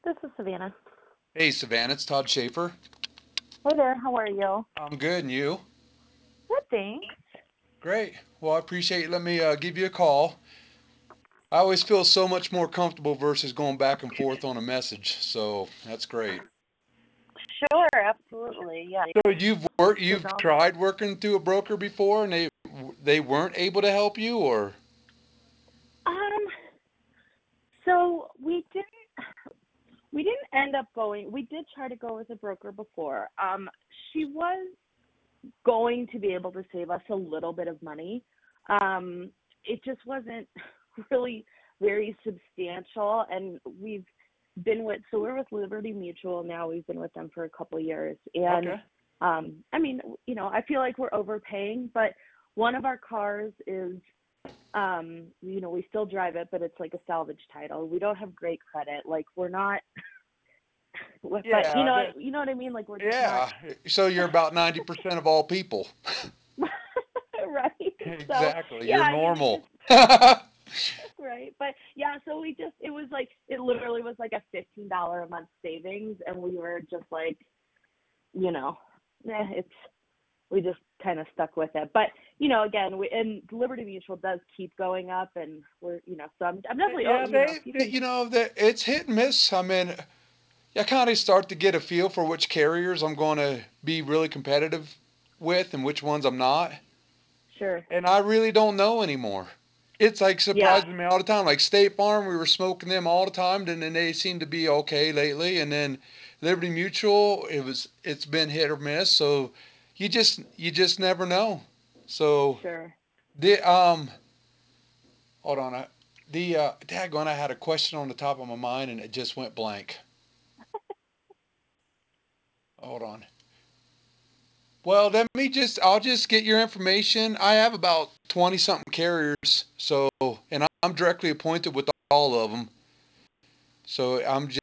This is Savannah. Hey, Savannah, it's Todd Schaefer. Hey there, how are you? I'm good, and you? Good, thanks. Great. Well, I appreciate you letting me give you a call. I always feel so much more comfortable versus going back and forth on a message, so that's great. Sure, absolutely. Yeah. So you've Signal. tried working through a broker before, and they weren't able to help you, or Um, so we didn't end up going. We did try to go with a broker before. She was going to be able to save us a little bit of money. It just wasn't really very substantial, and we're with Liberty Mutual now. We've been with them for a couple of years, and okay, I mean, I feel like we're overpaying, but one of our cars is, we still drive it, but it's like a salvage title. We don't have great credit. Like we're not, but yeah, you know what I mean. Like we're just not yeah. So you're about 90% of all people. right. So Exactly, yeah, you're I mean, we normal. just right, but yeah. So it was like it literally was like a $15 a month savings, and we were just like, you know, it's we just kind of stuck with it. But again, and Liberty Mutual does keep going up, and so I'm definitely, Yeah, if you they can. it's hit and miss. I mean, I kind of start to get a feel for which carriers I'm going to be really competitive with and which ones I'm not. Sure. And I really don't know anymore. It's like Yeah. surprising me all the time. Like State Farm, we were smoking them all the time, and then they seem to be okay lately. And then Liberty Mutual, it's been hit or miss. So you just never know. So Sure. the hold on, daggone, I had a question on the top of my mind and it just went blank. Hold on. Well, I'll just get your information. I have about 20 something carriers, so, and I'm directly appointed with all of them. So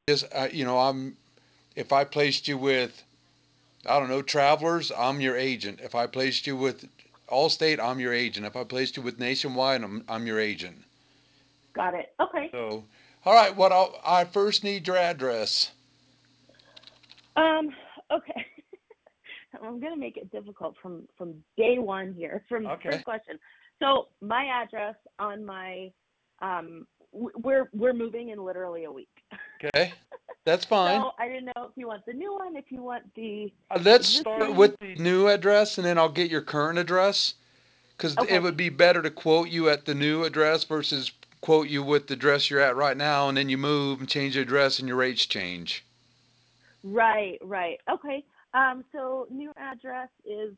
if I placed you with, I don't know, Travelers, I'm your agent. If I placed you with Allstate, I'm your agent. If I placed you with Nationwide, I'm your agent. Got it. Okay. So, all right, I first need your address. Um. Okay. I'm gonna make it difficult from day one here. From Okay. first question. So my address on my we're moving in literally a week. Okay. That's fine. So I didn't know if you want the new one, if you want the Let's start existing. with the new address and then I'll get your current address. Because it Okay. would be better to quote you at the new address versus quote you with the address you're at right now, and then you move and change the address and your rates change. Right, right. Okay. So new address is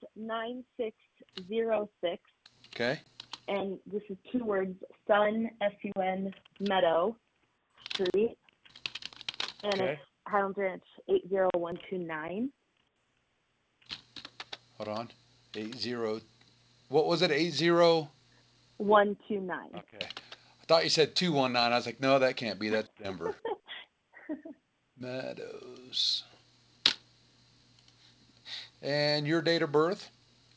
9606, Okay? and this is two words, Sun, S-U-N, Meadow Street, and it's Okay. Highland Ranch 80129. Hold on. 80. What was it? 80? 129. Okay. I thought you said 219. I was like, no, that can't be. That's Denver. Meadows. And your date of birth?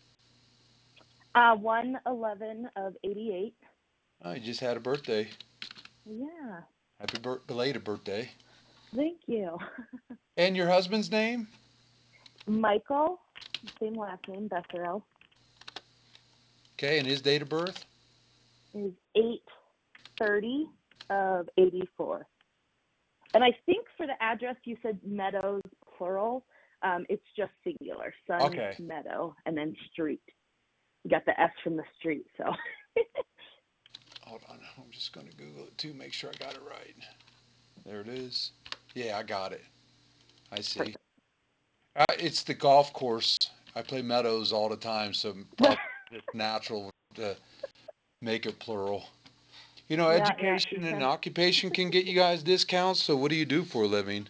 111 of 88. Oh, you just had a birthday. Yeah, Happy belated birthday. thank you. And your husband's name? Michael, same last name, Besserell, Okay, and his date of birth? is 830 of 84. And I think for the address you said Meadows plural. It's just singular, Sun Okay. Meadow, and then street. You got the S from the street, so Hold on. I'm just going to Google it too, make sure I got it right. There it is. Yeah, I got it. I see. perfect. It's the golf course. I play meadows all the time, so probably just natural to make it plural. Yeah, yeah. Education and Okay. occupation can get you guys discounts. So, what do you do for a living?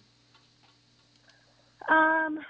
Um,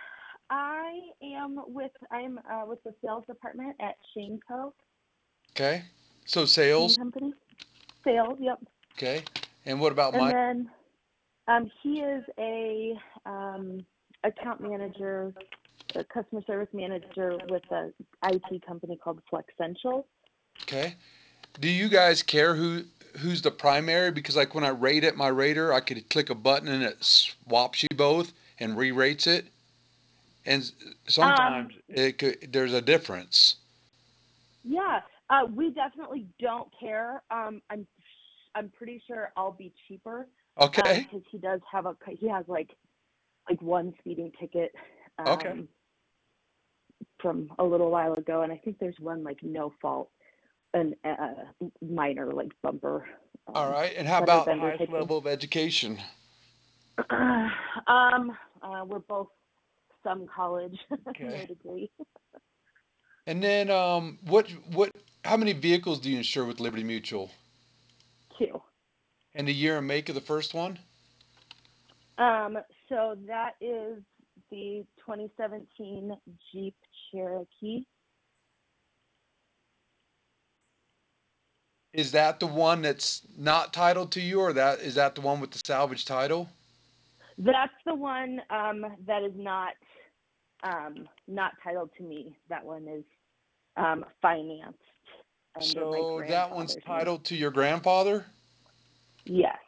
I'm with the sales department at Shane Co. Okay. So, Shane sales. Company. Sales, yep. Okay. And what about And Mike? then he is a account manager, a customer service manager with a IT company called Flexential. Okay. Do you guys care who's the primary? Because like when I rate it, my rater, I could click a button and it swaps you both and re-rates it. And Um, sometimes there's a difference. yeah, we definitely don't care. I'm pretty sure I'll be cheaper, Okay. because he has like one speeding ticket, Okay. um, from a little while ago, and I think there's one like no fault, and minor like bumper, All right. And how fender about bender highest type thing. level of education? We're both some college, no Okay. degree. And then how many vehicles do you insure with Liberty Mutual? Two. And the year and make of the first one? Um, so that is the 2017 Jeep Cherokee. Is that the one that's not titled to you, or is that the one with the salvage title? That's the one, that is not titled to me. That one is, financed under my So that one's grandfather's name. titled to your grandfather? Yes,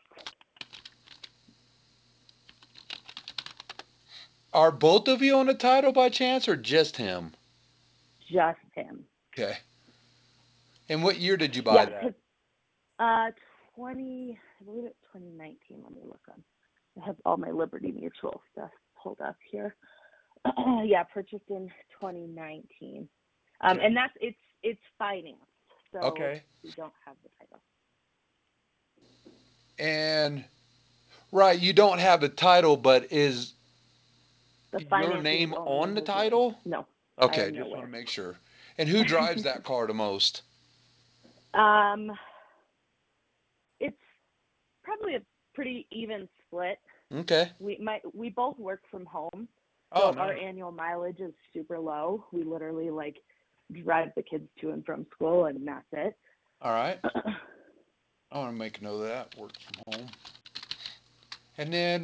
Are both of you on the title by chance, or just him? just him. Okay. And what year did you buy Yeah, that? because I believe it's 2019. Let me look on. I have all my Liberty Mutual stuff pulled up here. Yeah, purchased in 2019. Okay. And it's financed, so Okay. we don't have the title. And right, you don't have the title, but is The your financing is name only on in the his name. title? No, I Okay, am just want to nowhere. make sure. And who drives that car the most? um, it's probably a pretty even split. Okay. We both work from home, Oh, so our nice. annual mileage is super low. We literally like drive the kids to and from school, and that's it. All right. I want to make a note of that. Work from home. And then,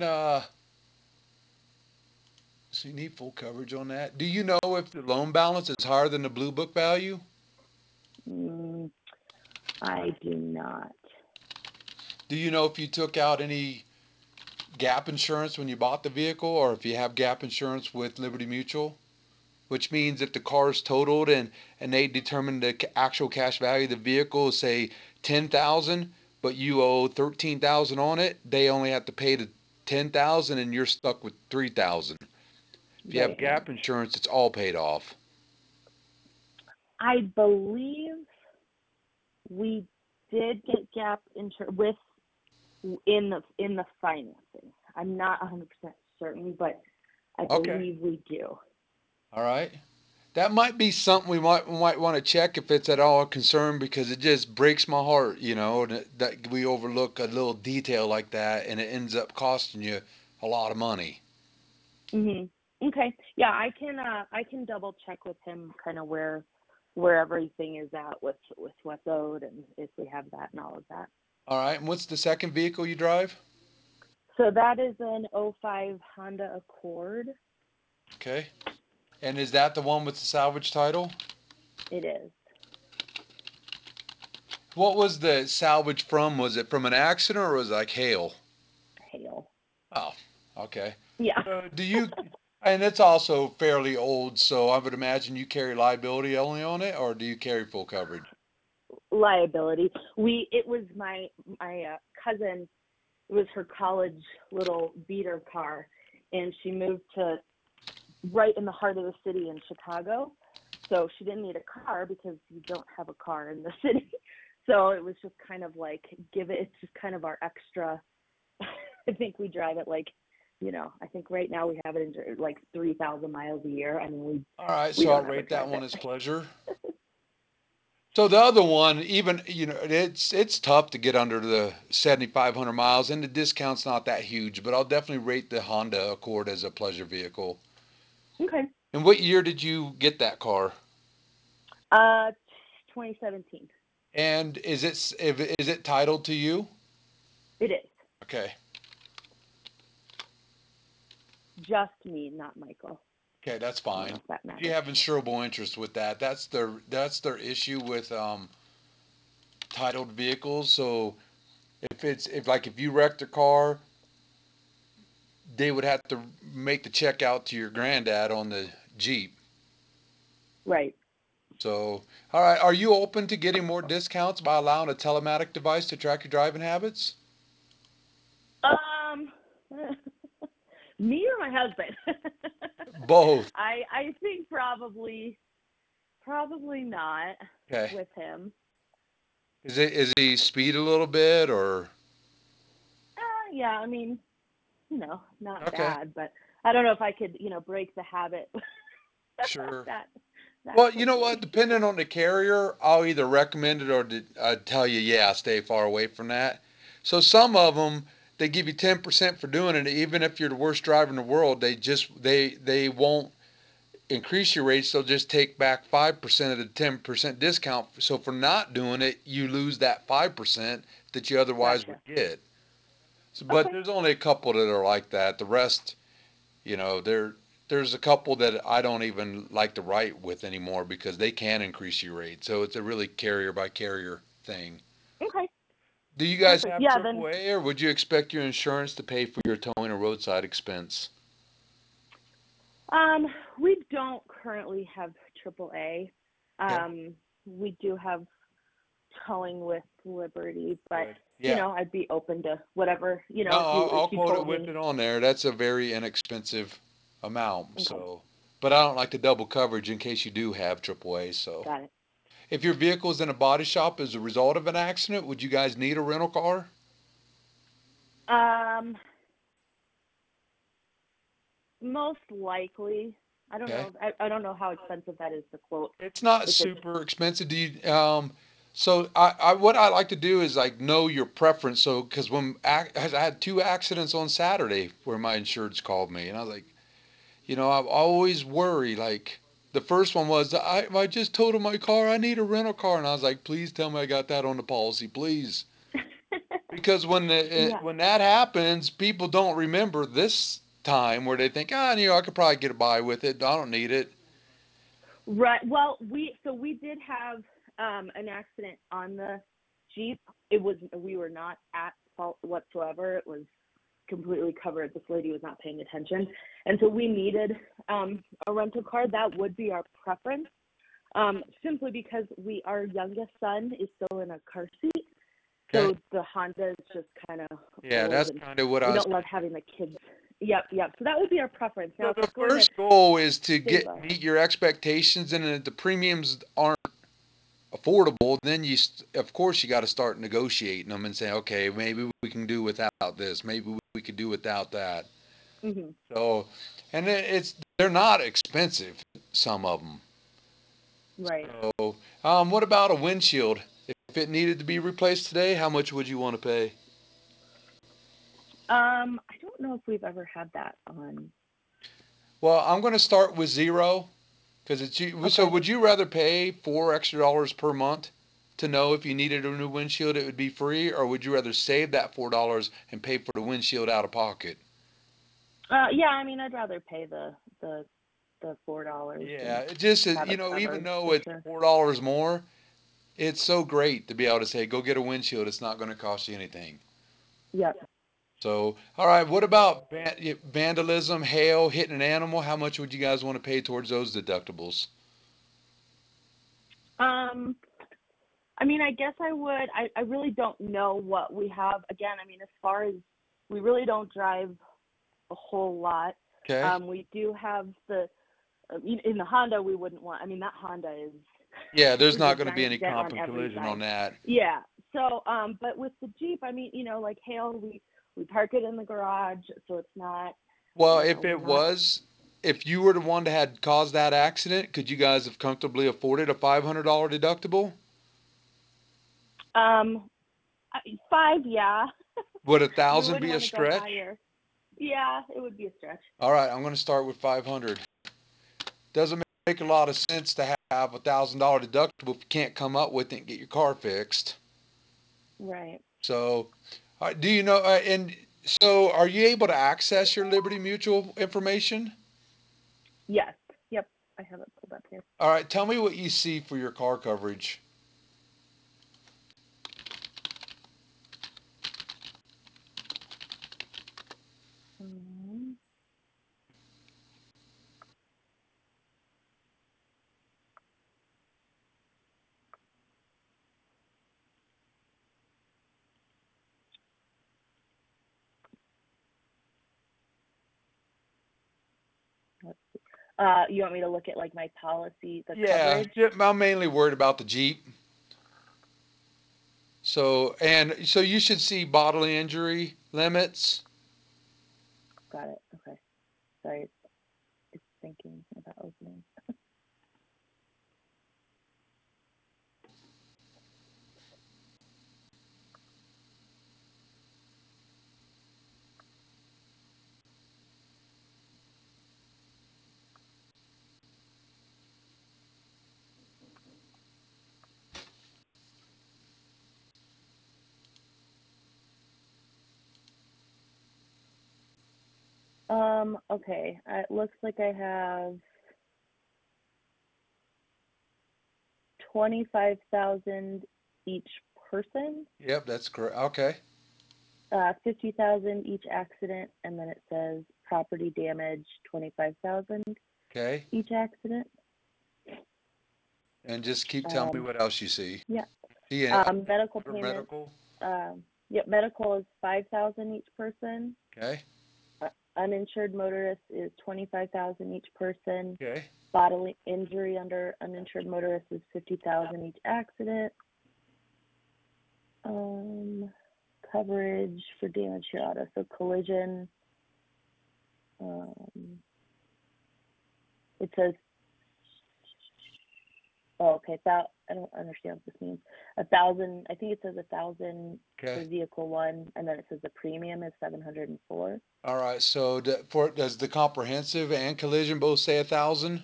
so you need full coverage on that. Do you know if the loan balance is higher than the Blue Book value? mm, I do not. Do you know if you took out any gap insurance when you bought the vehicle, or if you have gap insurance with Liberty Mutual? Which means if the car is totaled and they determine the actual cash value of the vehicle is say 10,000, but you owe 13,000 on it, they only have to pay the 10,000 and you're stuck with 3,000. If you have Right. gap insurance, it's all paid off. I believe we did get gap insurance with in the financing. I'm not 100% certain, but I Okay. believe we do. All right. That might be something we might want to check if it's at all a concern, because it just breaks my heart, that we overlook a little detail like that and it ends up costing you a lot of money. Mhm. Okay. Yeah, I can double check with him kind of where everything is at with what's owed and if we have that and all of that. All right. And what's the second vehicle you drive? So that is an '05 Honda Accord. Okay. And is that the one with the salvage title? It is. What was the salvage from? Was it from an accident or was it like hail? Hail. Oh, okay. Yeah. So and it's also fairly old, so I would imagine you carry liability only on it, or do you carry full coverage? Liability. It was my cousin. It was her college little beater car, and she moved to right in the heart of the city in Chicago. So she didn't need a car because you don't have a car in the city. So it was just kind of like it's just kind of our extra. I think we drive it like, I think right now we have it in like 3,000 miles a year. I mean, All right, we so I'll don't ever rate that drive one it. as pleasure. So the other one, even it's tough to get under the 7,500 miles, and the discount's not that huge. But I'll definitely rate the Honda Accord as a pleasure vehicle. Okay. And what year did you get that car? Uh, 2017. And is it titled to you? It is Okay, just me, not Michael. okay, that's I don't know fine. if that If you matters. have insurable interest with that, that's their issue with titled vehicles. So if you wrecked a car, they would have to make the check out to your granddad on the Jeep. Right. So, all right, are you open to getting more discounts by allowing a telematic device to track your driving habits? Um, me or my husband? Both. I think probably not Okay. with him. Is he speed a little bit or Yeah, I mean, not okay? bad, but I don't know if I could, break the habit Sure. that that Well, you know what? quickly. Depending on the carrier, I'll either recommend it or tell you, yeah, stay far away from that. So some of them, they give you 10% for doing it, even if you're the worst driver in the world. They won't increase your rates. They'll just take back 5% of the 10% discount. So for not doing it, you lose that 5% that you otherwise would Gotcha. get. So, but Okay. there's only a couple that are like that. The rest, you know, there's a couple that I don't even like to write with anymore because they can increase your rate. So it's a really carrier by carrier thing. Okay. Do you guys Perfect. have Yeah, then AAA or would you expect your insurance to pay for your towing or roadside expense? um we don't currently have AAA. Okay, We do have towing with Liberty, but good. Yeah. I'd be open to whatever, No, if you if I'll you quote it told with me. it on there. That's a very inexpensive amount. Okay. So, but I don't like the double coverage in case you do have AAA. So, Got it. if your vehicle is in a body shop as a result of an accident, would you guys need a rental car? Um Most likely. I don't Okay. know. I don't know how expensive that is to quote. It's not If it's super expensive. Do you, so what I like to do is like know your preference. So, because I had two accidents on Saturday where my insurance called me, and I was like, I always worry. Like the first one was I just totaled my car. I need a rental car, and I was like, please tell me I got that on the policy, please. Because yeah. when that happens, people don't remember this time where they think, I could probably get by with it. I don't need it. Right. Well, we did have an accident on the Jeep. We were not at fault whatsoever. It was completely covered. This lady was not paying attention. And so we needed a rental car. That would be our preference. Simply because our youngest son is still in a car seat. Okay. So the Honda is just kind of Yeah, old, that's and kind of what we I was don't love thinking. having the kids. Yep, yep. So that would be our preference. Now, So if the it's going to first goal is to save us, meet your expectations, and if the premiums aren't affordable, then of course you got to start negotiating them and say, okay, maybe we can do without this, maybe we could do without that. hmm So, and they're not expensive, some of them. right? So, what about a windshield? If it needed to be replaced today, how much would you want to pay? I don't know if we've ever had that on. Well, I'm going to start with zero. Because so Okay. would you rather pay $4 extra per month to know if you needed a new windshield, it would be free, or would you rather save that $4 and pay for the windshield out of pocket? Yeah. I mean, I'd rather pay the $4 Yeah, and it just have it even covered though for it's sure. $4 more, it's so great to be able to say, go get a windshield. It's not going to cost you anything. Yep. So, all right, what about vandalism, hail, hitting an animal? How much would you guys want to pay towards those deductibles? Um, I mean, I guess I would. I really don't know what we have. Again, I mean, as far as we really don't drive a whole lot. Okay. We do have in the Honda, we wouldn't want. I mean, that Honda is Yeah, there's there's a not going to be giant any dent comp on and every collision on side. that. Yeah. So, but with the Jeep, I mean, like hail, we park it in the garage, so it's not, Well, we're not. if you were the one that had caused that accident, could you guys have comfortably afforded a $500 deductible? Um, Five, yeah. Would a We thousand wouldn't be a want to go stretch? higher. Yeah, it would be a stretch. All right, I'm going to start with 500. Doesn't make a lot of sense to have $1,000 deductible if you can't come up with it and get your car fixed. Right. So, do you know? And so, are you able to access your Liberty Mutual information? Yes. Yep. I have it pulled up here. All right, tell me what you see for your car coverage. You want me to look at like my policy, the Yeah, coverage? yeah, I'm mainly worried about the Jeep. So you should see bodily injury limits. Got it. Okay. Sorry, it's thinking about opening. Okay. It looks like I have 25,000 each person, Yep, that's correct. Okay. 50,000 each accident, and then it says property damage 25,000 Okay. each accident. And just keep telling me Um, what else you see. yeah. See Medical other payments. medical. Yep. Medical is 5,000 each person. Okay. Uninsured motorist is 25,000 each person. Okay. Bodily injury under uninsured motorist is 50,000 each accident. Um, Coverage for damage to your auto, so collision. Um, it says, oh, okay, that I don't understand what this means. 1,000, I think it says 1,000 Okay. for vehicle one, and then it says the premium is 704. All right. So does the comprehensive and collision both say 1,000?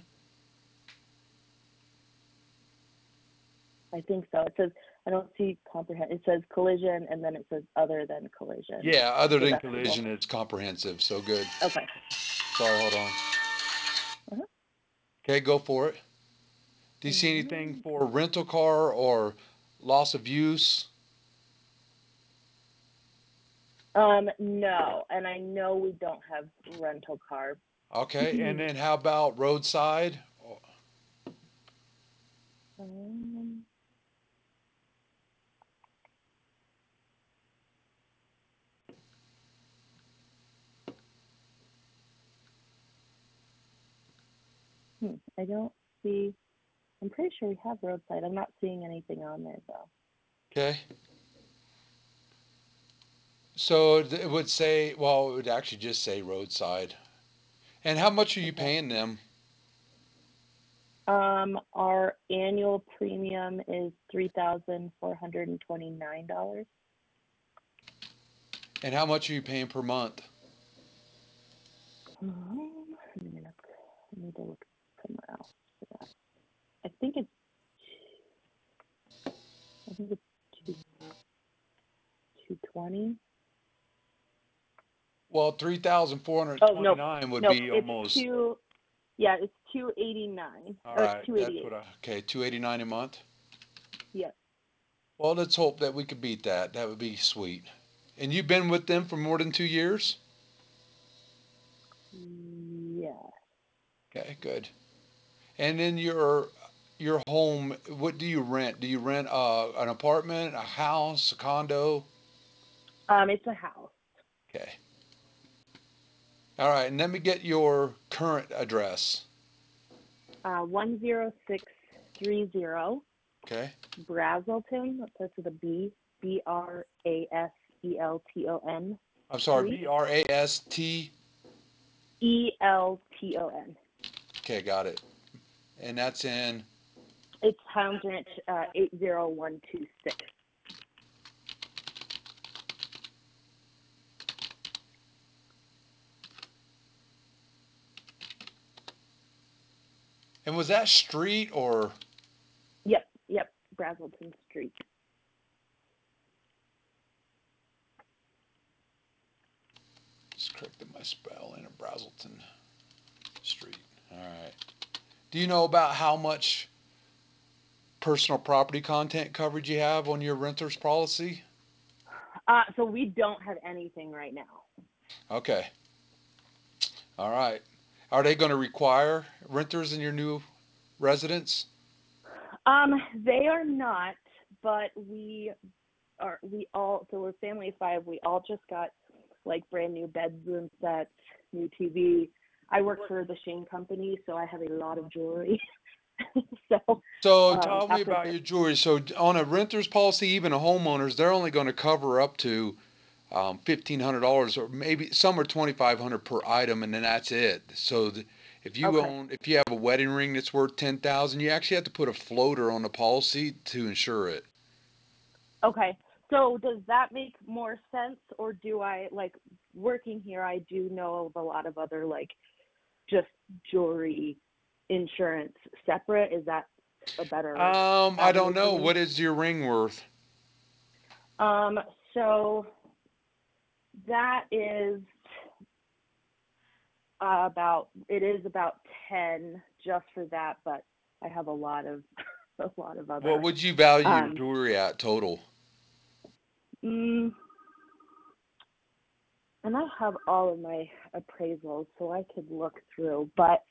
I think so. It says I don't see comprehend. It says collision, and then it says other than collision, Yeah, other than deductible. collision, it's comprehensive. So good. Okay. Sorry, hold on. Uh-huh. Okay, go for it. Do you see anything Mm-hmm. for rental car or loss of use? No, and I know we don't have rental car. Okay, and then how about roadside? um, I don't see. I'm pretty sure we have roadside. I'm not seeing anything on there though. Okay. So it would say, well, it would actually just say roadside. And how much are you Okay. paying them? Our annual premium is $3,429. And how much are you paying per month? Let me look. I need to look somewhere else for that. I think it's. I think it's 220. Well, Oh no, 3,429 would nope. be It's almost. two. Yeah, it's 289 All or right, that's 288. what okay, 289 a month. Yes. Well, let's hope that we could beat that. That would be sweet. And you've been with them for more than 2 years? Yeah. Okay, good. And then your home, what do you rent? Do you rent an apartment, a house, a condo? It's a house. Okay. All right, and let me get your current address. 10630 Okay. Brazelton. That starts with a B. Brasselton I'm sorry, Street. BRAST. Elton. Okay, got it. And that's in, It's Hounds Ranch, 80126. and was that street or, Yep. Brazelton Street. just corrected my spelling of Brazelton Street. All right. Do you know about how much personal property content coverage you have on your renter's policy? So we don't have anything right now. Okay. All right. Are they going to require renters in your new residence? They are not, but we all, so we're a family of five. We all just got like brand new bedroom sets, new TV. I work for the Shane Company, so I have a lot of jewelry. So So tell me after about this, your jewelry. So on a renter's policy, even a homeowner's, they're only going to cover up to $1,500, or maybe some are 2,500 per item, and then that's it. So okay, if you have a wedding ring that's worth 10,000, you actually have to put a floater on the policy to insure it. okay. So does that make more sense, or do I like working here? I do know of a lot of other like just jewelry insurance separate. Is that a better I don't avenue for know. me? What is your ring worth? Um, so that is it is about 10 just for that, but I have a lot of a lot of What other would you value your um jewelry at total? mm, and I have all of my appraisals so I could look through, but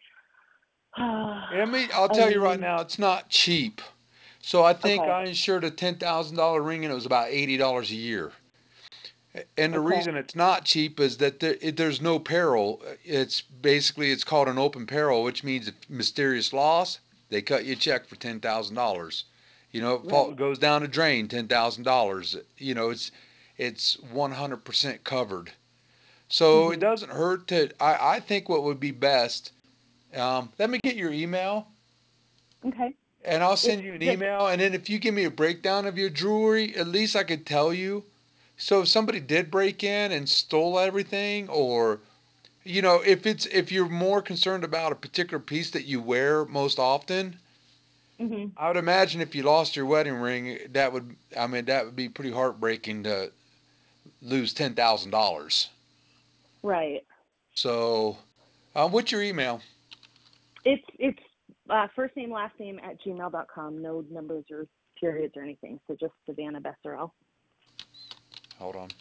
I'll I tell you right mean, now, it's not cheap. So I think okay, I insured a $10,000 ring and it was about $80 a year. And the okay, reason it's not cheap is that there's no peril. It's called an open peril, which means if mysterious loss, they cut you a check for $10,000. It right. goes down the drain, $10,000. It's 100% covered. So it Mhm. doesn't hurt to. I think what would be best. Let me get your email, Okay. and I'll It's send you an just email. And then if you give me a breakdown of your jewelry, at least I could tell you. So if somebody did break in and stole everything, or if you're more concerned about a particular piece that you wear most often, mhm. I would imagine if you lost your wedding ring, that would be pretty heartbreaking to lose $10,000. Right. So, what's your email? It's first name last name at gmail.com. No numbers or periods or anything. So just Savannah Besserell. Hold on.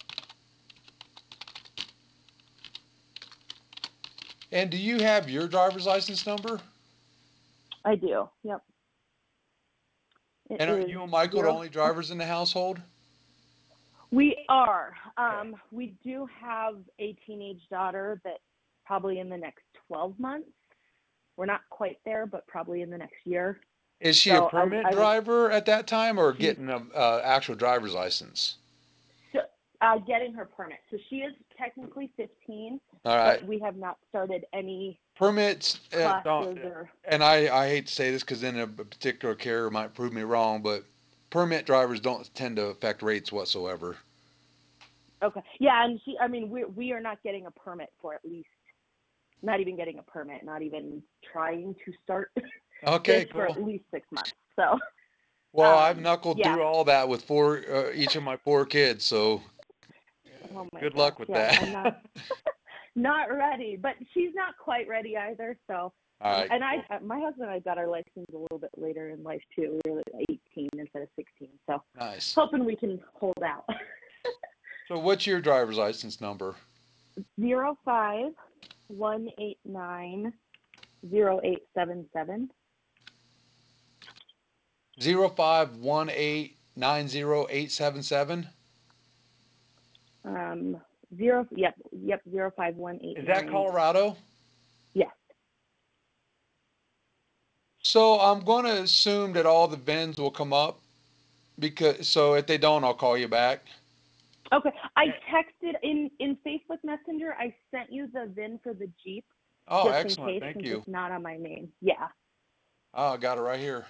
And do you have your driver's license number? I do. Yep. It And are is you and Michael the zero. only Oh, drivers in the household? we are. Okay. We do have a teenage daughter that probably in the next 12 months. We're not quite there, but probably in the next year. Is she a So permit I would. driver at that time, or She's getting a actual driver's license? so, getting her permit. So she is technically 15, All right. but we have not started any Permits don't. classes or. And I hate to say this because then a particular carrier might prove me wrong, but permit drivers don't tend to affect rates whatsoever. Okay. Yeah, and I mean, we are not getting a permit for at least, not even getting a permit, not even trying to start this Okay, for cool. at least 6 months. So, Well, I've knuckled yeah. through all that with each of my four kids, so Oh my good gosh. luck with Yeah, that. I'm not not ready, but she's not quite ready either. So, All right, and cool. my husband and I got our license a little bit later in life too. We were like 18 instead of 16. So, Nice. hoping we can hold out. So what's your driver's license number? 05189 0877. 0518908877. Um, yep, 05189. Is that Colorado? Yes. So I'm going to assume that all the VINs will come up because so if they don't, I'll call you back. Okay. I Eh, texted in Facebook Messenger. I sent you the VIN for the Jeep Oh, just in excellent. case Thank since you. it's not on my name. Yeah. Oh, I got it right here.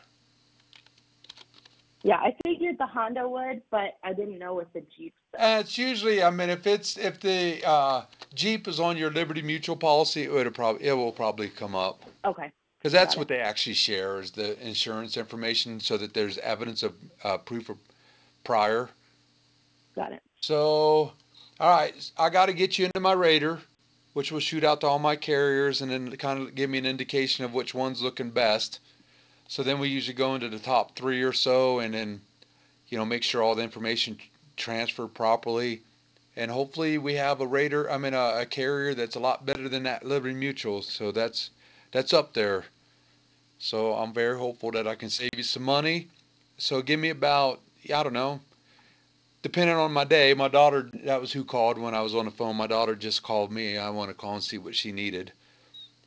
Yeah, I figured the Honda would, but I didn't know with the Jeep, so. It's usually, I mean, if the Jeep is on your Liberty Mutual policy, it will probably come up Okay. because that's Got what it. they actually share is the insurance information so that there's evidence of proof of prior. Got it. So, all right, I got to get you into my Raider, which will shoot out to all my carriers and then kind of give me an indication of which one's looking best. So then we usually go into the top three or so, and then make sure all the information transferred properly, and hopefully we have a carrier that's a lot better than that Liberty Mutual. So that's up there. So I'm very hopeful that I can save you some money. So give me about, I don't know, depending on my day. My daughter, that was who called when I was on the phone. My daughter just called me. I want to call and see what she needed.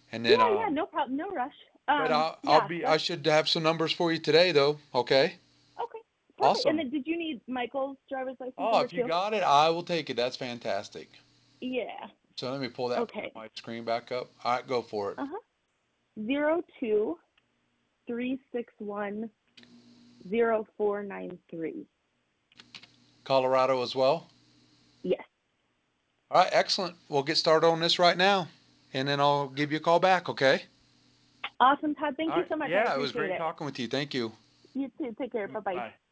And Yeah, then yeah, no problem, no rush. but Yeah, I that's should have some numbers for you today though. Okay. okay. Perfect. And Awesome. then did you need Michael's driver's license Oh, number if you too? got it, I will take it. That's fantastic. Yeah. So let me pull that part Okay. of my screen back up. All right, go for it. Uh-huh. 02-361-0493. Colorado as well. Yes. All right, excellent. We'll get started on this right now, and then I'll give you a call back, okay? Awesome, Todd. Thank All you right. so much. I Yeah, it was appreciate great it. talking with you. Thank you. You too. Take care. Bye-bye. Bye.